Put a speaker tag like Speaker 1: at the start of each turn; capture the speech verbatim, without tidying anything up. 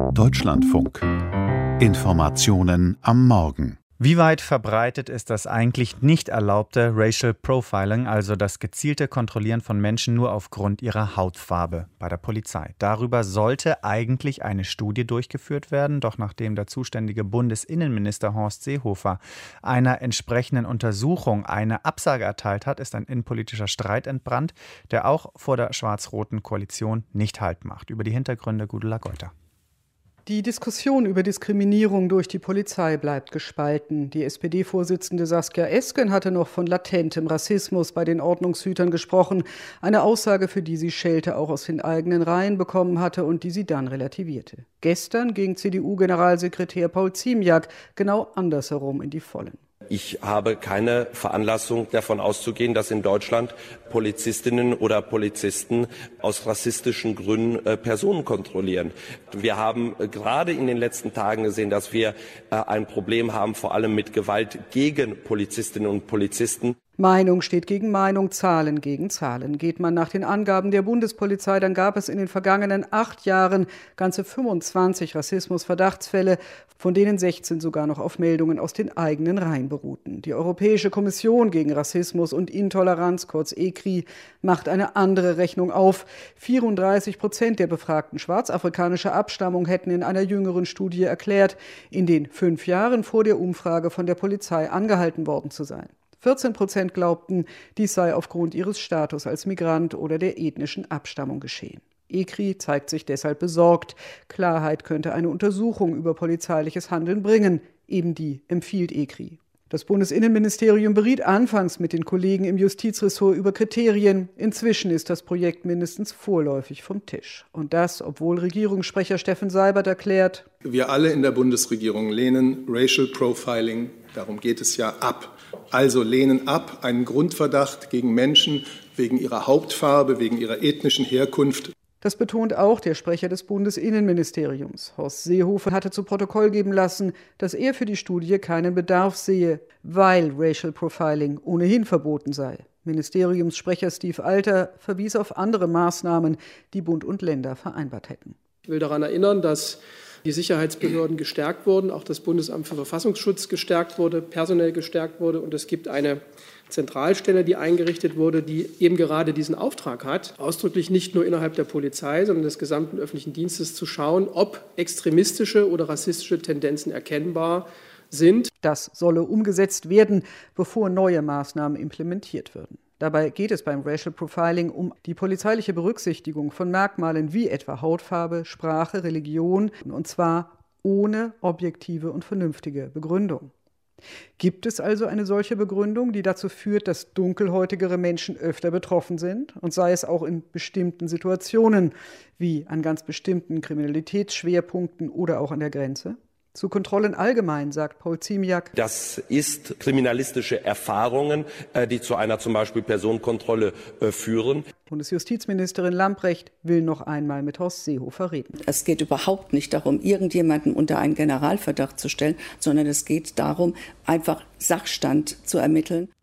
Speaker 1: Deutschlandfunk. Informationen am Morgen.
Speaker 2: Wie weit verbreitet ist das eigentlich nicht erlaubte Racial Profiling, also das gezielte Kontrollieren von Menschen nur aufgrund ihrer Hautfarbe bei der Polizei? Darüber sollte eigentlich eine Studie durchgeführt werden, doch nachdem der zuständige Bundesinnenminister Horst Seehofer einer entsprechenden Untersuchung eine Absage erteilt hat, ist ein innenpolitischer Streit entbrannt, der auch vor der schwarz-roten Koalition nicht Halt macht. Über die Hintergründe Gudula Geuter.
Speaker 3: Die Diskussion über Diskriminierung durch die Polizei bleibt gespalten. Die S P D-Vorsitzende Saskia Esken hatte noch von latentem Rassismus bei den Ordnungshütern gesprochen. Eine Aussage, für die sie Schelte auch aus den eigenen Reihen bekommen hatte und die sie dann relativierte. Gestern ging C D U-Generalsekretär Paul Ziemiak genau andersherum in die Vollen.
Speaker 4: Ich habe keine Veranlassung, davon auszugehen, dass in Deutschland Polizistinnen oder Polizisten aus rassistischen Gründen äh, Personen kontrollieren. Wir haben äh, gerade in den letzten Tagen gesehen, dass wir äh, ein Problem haben, vor allem mit Gewalt gegen Polizistinnen und Polizisten.
Speaker 3: Meinung steht gegen Meinung, Zahlen gegen Zahlen. Geht man nach den Angaben der Bundespolizei, dann gab es in den vergangenen acht Jahren ganze fünfundzwanzig Rassismusverdachtsfälle, von denen sechzehn sogar noch auf Meldungen aus den eigenen Reihen beruhten. Die Europäische Kommission gegen Rassismus und Intoleranz, kurz E C R I, macht eine andere Rechnung auf. vierunddreißig Prozent der Befragten schwarzafrikanischer Abstammung hätten in einer jüngeren Studie erklärt, in den fünf Jahren vor der Umfrage von der Polizei angehalten worden zu sein. vierzehn Prozent glaubten, dies sei aufgrund ihres Status als Migrant oder der ethnischen Abstammung geschehen. E C R I zeigt sich deshalb besorgt. Klarheit könnte eine Untersuchung über polizeiliches Handeln bringen. Eben die empfiehlt E C R I. Das Bundesinnenministerium beriet anfangs mit den Kollegen im Justizressort über Kriterien. Inzwischen ist das Projekt mindestens vorläufig vom Tisch. Und das, obwohl Regierungssprecher Steffen Seibert erklärt:
Speaker 5: Wir alle in der Bundesregierung lehnen Racial Profiling, darum geht es ja, ab. Also lehnen ab einen Grundverdacht gegen Menschen wegen ihrer Hautfarbe, wegen ihrer ethnischen Herkunft.
Speaker 3: Das betont auch der Sprecher des Bundesinnenministeriums. Horst Seehofer hatte zu Protokoll geben lassen, dass er für die Studie keinen Bedarf sehe, weil Racial Profiling ohnehin verboten sei. Ministeriumssprecher Steve Alter verwies auf andere Maßnahmen, die Bund und Länder vereinbart hätten.
Speaker 6: Ich will daran erinnern, dass die Sicherheitsbehörden gestärkt wurden, auch das Bundesamt für Verfassungsschutz gestärkt wurde, personell gestärkt wurde. Und es gibt eine Zentralstelle, die eingerichtet wurde, die eben gerade diesen Auftrag hat, ausdrücklich nicht nur innerhalb der Polizei, sondern des gesamten öffentlichen Dienstes zu schauen, ob extremistische oder rassistische Tendenzen erkennbar sind.
Speaker 3: Das solle umgesetzt werden, bevor neue Maßnahmen implementiert würden. Dabei geht es beim Racial Profiling um die polizeiliche Berücksichtigung von Merkmalen wie etwa Hautfarbe, Sprache, Religion, und zwar ohne objektive und vernünftige Begründung. Gibt es also eine solche Begründung, die dazu führt, dass dunkelhäutigere Menschen öfter betroffen sind, und sei es auch in bestimmten Situationen, wie an ganz bestimmten Kriminalitätsschwerpunkten oder auch an der Grenze? Zu Kontrollen allgemein, sagt Paul Ziemiak:
Speaker 4: Das ist kriminalistische Erfahrungen, die zu einer zum Beispiel Personenkontrolle führen.
Speaker 3: Bundesjustizministerin Lambrecht will noch einmal mit Horst Seehofer reden.
Speaker 7: Es geht überhaupt nicht darum, irgendjemanden unter einen Generalverdacht zu stellen, sondern es geht darum, einfach Sachstand zu ermitteln.